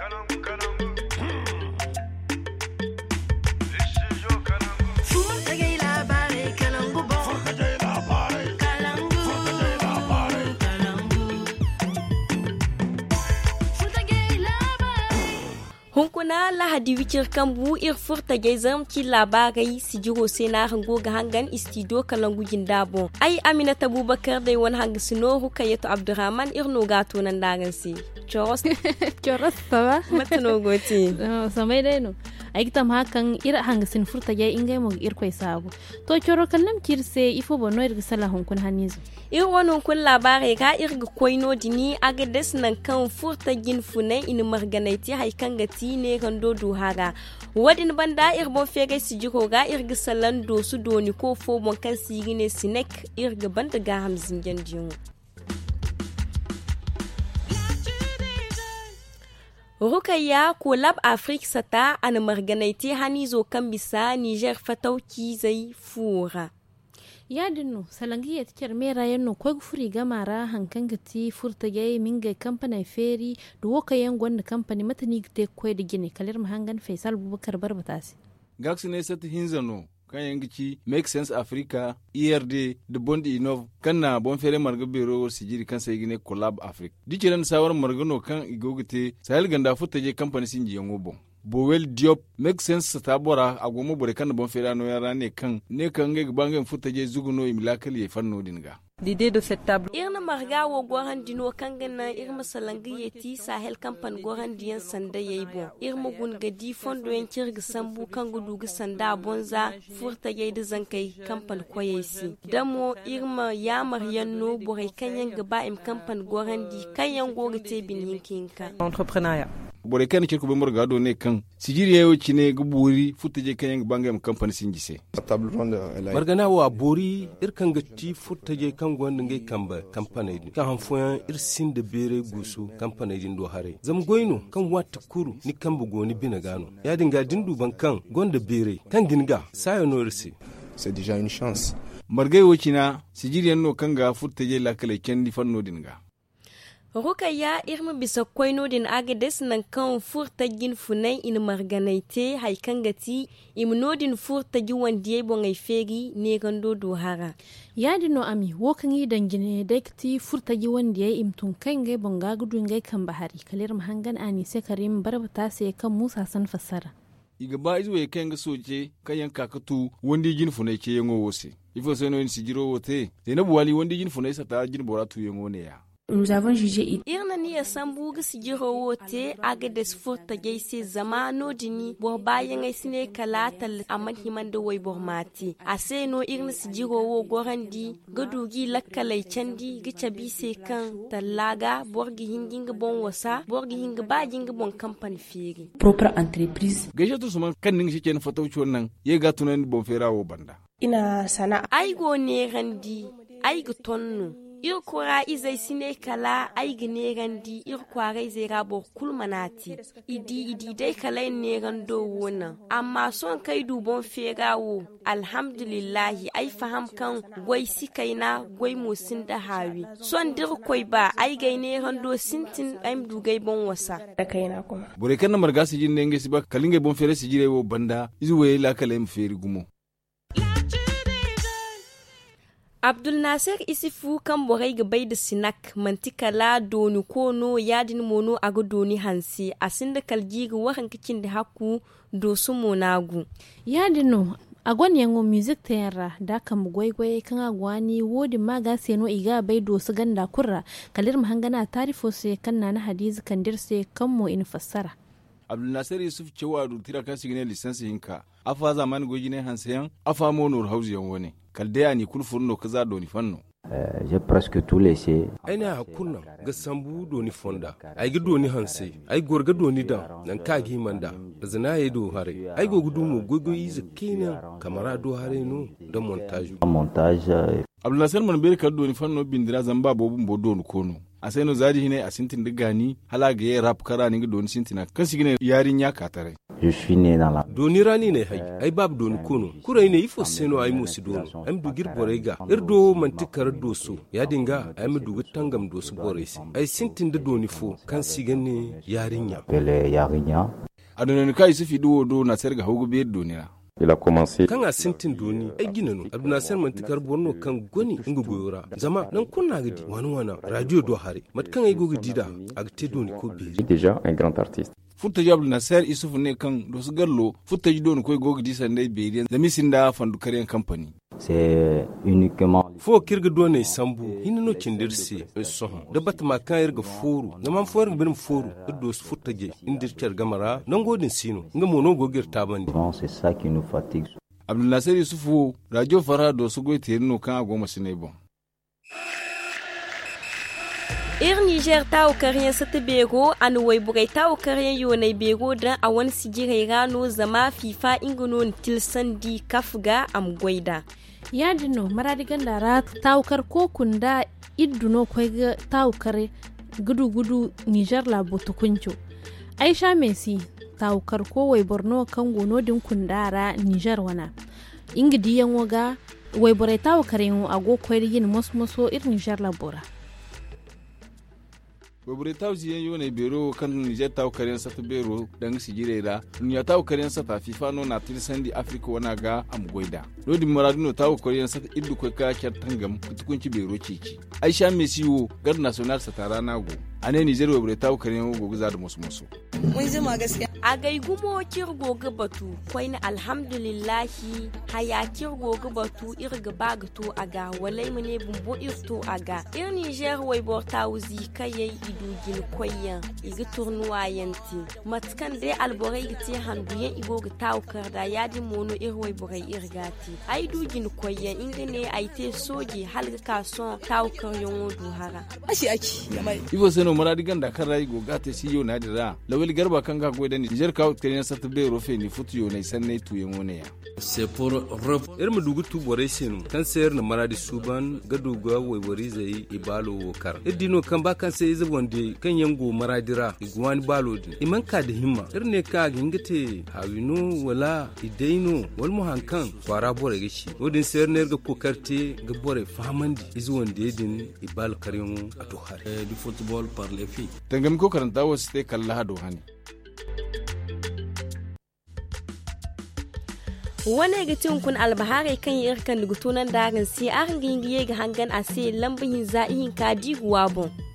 Hunkuna lahadi wikir kambu ir furta geizam ki labarai si jiro sai na hango ga hangan istido kalangu jindabo ai Aminata Abubakar dai wani hanga sino Rukayyatu Abdurrahman irno gato nan dagan si choros sawa matano goti samai dai no ai gitam hakan ir hanga sin furta ge ingai mo ir koi sabu to choro kallam kirse ifo bono ir sala hunkun hanizu ir wani kun labarai ga ir ga koino dini aga des nan kan furta gin funai in marganaiti haikan gati ne kan dodo haga wadin banda irbon fege si jiko ga irga salan do su doni ko fo bon kan sigine sinek irga banda ga hamzin jandiyo Rukayya ko Lab Afrique sata an marganaiti hani zo kan bisa Niger fatauki zai fura yadinno salangi ya tikar mera yanno ko furi gamara hankan gati furta gai minga kamfani feri da woka yan gwanda kamfani matani gite koy da gine kalir mahangan Faisal Bubakar Barbatasi gaksi ne sat hinzano kan yangici Make Sense Africa ERD da Bondi Innov kanna bon fere marga bero sijiri kan sai gine Collab Afrique dikiran sawar margano kan igogite sahel ganda furta je kamfani sinji yango bon Bowel Diop Make Sense tabora agomo bore kan bon fere no yara ne kan nge bangen furta je zuguno imilakali e fanno dinga l'idée de cette table irna marga wo goran dino kangana irma salangi yeti Sahel kampan goran diyan sanda yeybo irma gun gadi fondo en kirga sambu kangu duga sanda bonza furta yeyde zankai kampan koyesi damo irma yamar yanno bore kanyan gaba im kampan goran di kanyan goga tebin hinkinka entrepreneuriat bore kan kirko be morga do ne kan sijiri yayo cine guburi futaje kanyan bangam company sinjise table ronde margana wa bori irkan gatti futaje kan gonda ngai kamba company din kan hanfoyan irsin de bere gusu company din do hare zam goyno kan wata kuru ni kamba goni bina gano ya dinga dindu ban kan gonda bere kan ginga sayo no irsi c'est déjà une chance margai wocina sijiri yanno kanga futaje lakale kendi fanno dinga Rukayya irma bisa koino din agades nan kan furta gin funai in marganaite haikan gati imnodin furta gi wandiye bon ai fegi ne gando do hara yadino ami wokan yi dangine dakti furta gi wandiye imtun kan gai bonga gudun gai kan bahari kalir mahangan ani sai karim barbata sai kan Musa san fassara iga ba izo kan ga soje kayan kakatu wandi gin funai ke yango wose ifo sai no in sijiro wote Zainabu Wali wandi gin funai sata gin boratu yango ne ya Nous avons jugé irna ni ya sambu ga sigiro wote aga des furta gaise zamano dini bo bayan ai sine kalatal amman himan da wai bo mati ase no irna sigiro wo gorandi gadugi lakkalai candi gicha bise kan talaga borgi hinginga bon wasa borgi hinga bajinga bon company firi propre entreprise gaje to suman kan ning shi ken fatauci wannan ye ga tunan bon ferawo banda ina sana'a ai go ne randi ai ga tonnu irkura izai sine kala aigine gandi irkwara izai rabo kulmanati idi dai kala ne gando wona amma son kai dubon ferawo alhamdulillahi ai faham kan gwai sikaina gwai musin da hawi son dirkoi ba ai gaine gando sintin aim dugai bon wasa da kaina kuma bore kan marga sijin ne ngesi ba kalinge bon fere sijire wo banda izuwe la kala em feri gumo Abdul Nasir Isifu kan borai gabai da sinak mantikala doni kono yadin mono aga doni hansi asinda kaljiga wahan kicin da haku do su monagu yadino agwan yango music tayara da kan gwaigwaye kan agwani wodi maga seno iga bai do su ganda kurra kalir mahangana tarifo se kan na hadizi kandir se kan mo in fassara Abdul Nasir Yusuf cewa du tira kan sigine lisansi hinka afa zaman gojine hansayan afa monor hausiyan wone kaldeya ni kun furno kaza doni fanno j'ai presque tout laissé aina hakunna ga sambu doni fonda ai ga doni hanse ai gorga doni da nan ka gi manda zina yi do hare ai go gudu mu gogo yi zakina kamara do hare no da montage Abdul Nasir man ber kal doni fanno bindira zamba bobun bo doni kono aseno zadi hine asintin digani halaga ye rap kara ni doni sintina kan sigine yarin ya katare Je suis né dans la... Doni rani ne hay, ay bab doni kono. Kurai ne ifo seno ay musi dono. Am du gir borega. Do mantikar doso. Ya dinga ay mu du tangam doso boresi. Ay sintin da doni fo kan sigane yarinya. Pele yarinya. Adonani kai su fi duwo do na serga hogo be doniya. Il a commencé. Kan a sintin doni ay gina no. Abduna sen mantikar borno kan goni nga goyora. Zama nan kunna gidi wana radio do hare. Mat kan ay gogo dida agte doni ko be. Déjà un grand artiste. Futta jabul na ser isufu ne kan do su gallo futta ji don koy gogo disa ndai be da misinda fandu karen company. C'est uniquement... Fo kirga done sambu hina no cindirsi sohon da batma kan irga foru zaman foru bin foru do su futta je indir cer gamara nan godin sino nga mono gogir tabandi. C'est ça qui nous fatigue. Abdul Nasser Yusufu radio fara do su goy terino kan agoma sine bon. Niger ta ukaryen sata bego an wai bugai ta ukaryen yonai bego dan a wani sigirai rano zama FIFA ingunon tilsandi kafga am gwaida. Yadino maradigan da taukar ko kunda idduno kwai taukar gudu Niger la botukuncho. Aisha Messi taukar ko wai Borno kan gono din kundara Niger wana. Ingidi yan waga wai bore taukaren ago kwai yin mosmoso ir Niger la bora. Bobure tawzi yen yone bero kan Niger taw karen sata bero dan sigire da nya taw karen sata FIFA no na tilsandi Africa wana ga am goida lodi maradino taw karen sata iddu ko ka kyartangam kutukunci bero cici Aisha Messi wo gar national sata rana go ane Niger bobure taw karen go guza da musu mun zama gaskiya a gai gumo kirgo ga batu kwai na alhamdulillahi haya kirgo ga batu irga bagatu aga walai mune bumbo irto aga ir Niger wai bortawzi kayai idugin koyan igi turnuwa yanti matkan dai alborai gite handuyen igo ga taukar da yadi mono irwai borai irgati ai dugin koyan inda ne aite soje halga kason taukar yonwo duhara ashi aki yamai ibo seno maradigan da kan rai go gate si yo na dira lawel garba kan ga goida ni Niger ka kenen sata be rofe ni futu yo ne sanne tuyen wone ya c'est pour irmu dugu tu borai senu kan sayar na maradi suban gadu ga waiwari zai ibalo wokar idino kan ba kan sai wande kan yango maradira igwani balodin iman ka da himma irne ka gingite hawino wala idaino wal muhankan kwara bore gishi odin serne ga kokarte ga bore famandi izu wande din ibal karymu ato har du football par les filles tangam ko karanta wasu te kalla hado hani wani gitin kun albahare kan yi irkan dugutunan darin sai an gingiye ga hangan a sai lambayin za'ihin kadi guwa bon